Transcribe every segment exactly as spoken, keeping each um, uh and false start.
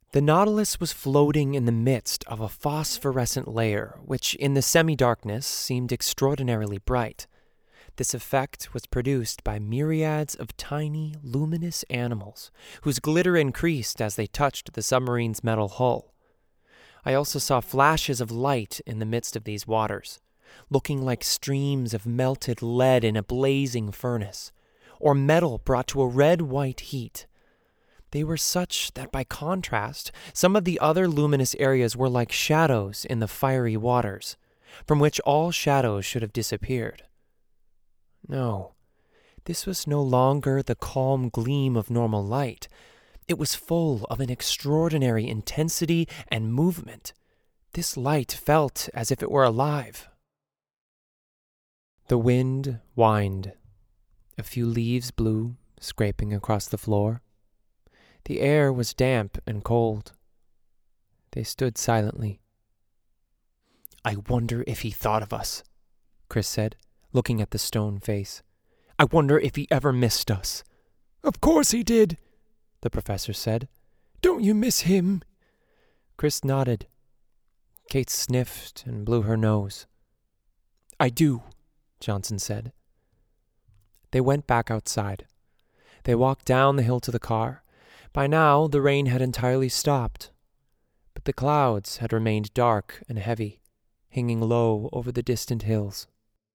The Nautilus was floating in the midst of a phosphorescent layer, which in the semi-darkness seemed extraordinarily bright. This effect was produced by myriads of tiny, luminous animals, whose glitter increased as they touched the submarine's metal hull. I also saw flashes of light in the midst of these waters, looking like streams of melted lead in a blazing furnace, or metal brought to a red-white heat. They were such that by contrast, some of the other luminous areas were like shadows in the fiery waters, from which all shadows should have disappeared. No, this was no longer the calm gleam of normal light. It was full of an extraordinary intensity and movement. This light felt as if it were alive. The wind whined. A few leaves blew, scraping across the floor. The air was damp and cold. They stood silently. "I wonder if he thought of us," Chris said, looking at the stone face. "I wonder if he ever missed us." "Of course he did," the professor said. "Don't you miss him?" Chris nodded. Kate sniffed and blew her nose. "I do," Johnson said. They went back outside. They walked down the hill to the car. By now, the rain had entirely stopped, but the clouds had remained dark and heavy, hanging low over the distant hills.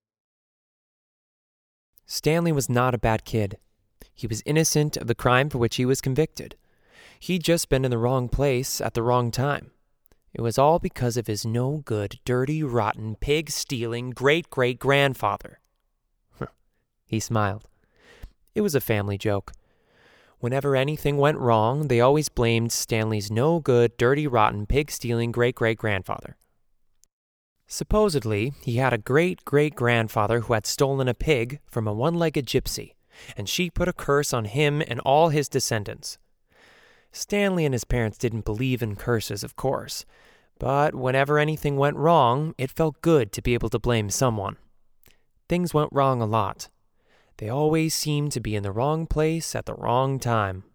Stanley was not a bad kid. He was innocent of the crime for which he was convicted. He'd just been in the wrong place at the wrong time. It was all because of his no-good, dirty, rotten, pig-stealing great-great-grandfather. He smiled. It was a family joke. Whenever anything went wrong, they always blamed Stanley's no-good, dirty, rotten, pig-stealing great-great-grandfather. Supposedly, he had a great-great-grandfather who had stolen a pig from a one-legged gypsy, and she put a curse on him and all his descendants. Stanley and his parents didn't believe in curses, of course, but whenever anything went wrong, it felt good to be able to blame someone. Things went wrong a lot. They always seemed to be in the wrong place at the wrong time.